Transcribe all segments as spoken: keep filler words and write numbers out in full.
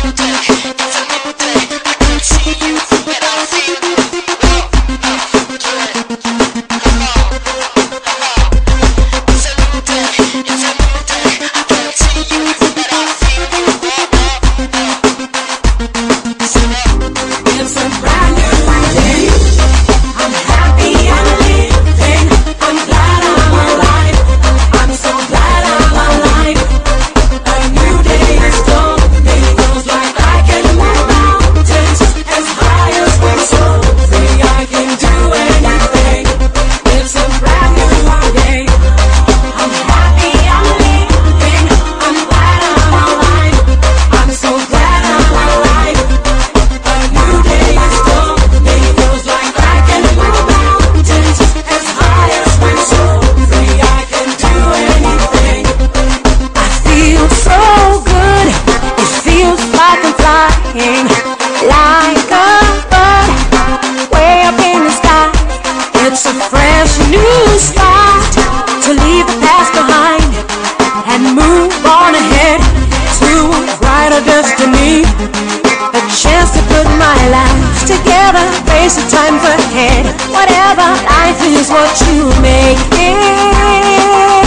Like a bird way up in the sky. It's a fresh new start to leave the past behind and move on ahead to a brighter destiny. A chance to put my life together, face the times ahead. Whatever life is, what you make it.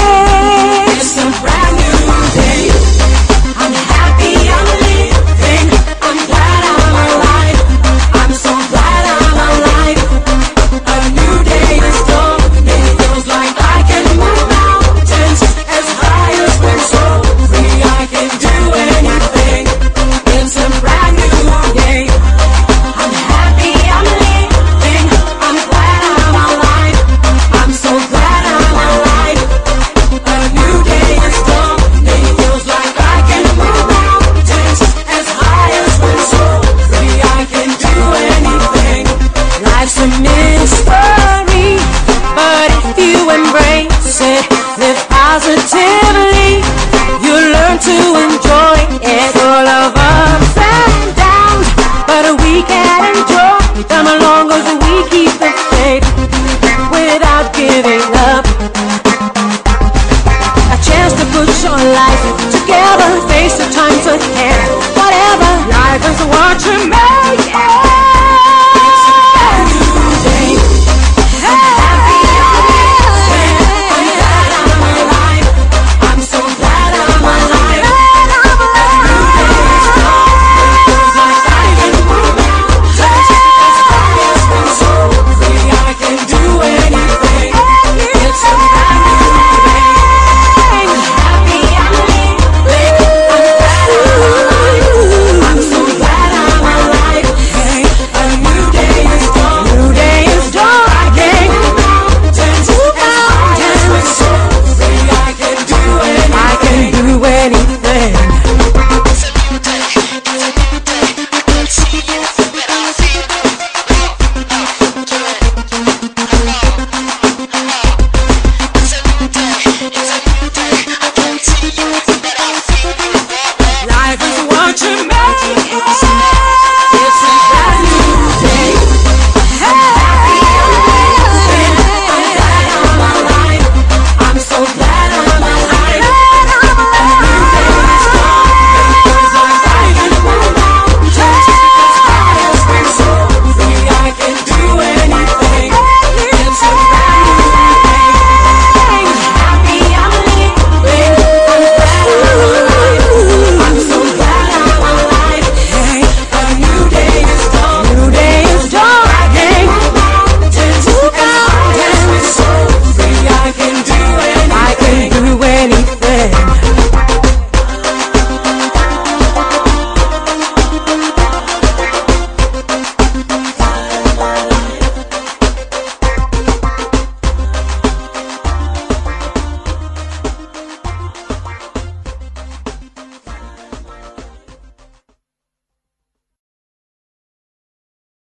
It's a brand new day. I'm happy I'm living. I'm glad I'm alive. I'm so glad I'm alive. A new day is dawning. It feels like I can move mountains as high as we're so free. I can do anything. It's a brand new day. I'm happy I'm living. I'm glad I'm alive. I'm so glad I'm alive. A new day is dawning. It feels like I can move mountains as high as we're so free. I can do anything. Life's a mystery, but if you embrace it, live positively, you learn to enjoy it. Full of ups and downs, but we can enjoy them as long as we keep the faith without giving up. A chance to put your life together, face the times ahead. Whatever life is, what you make it.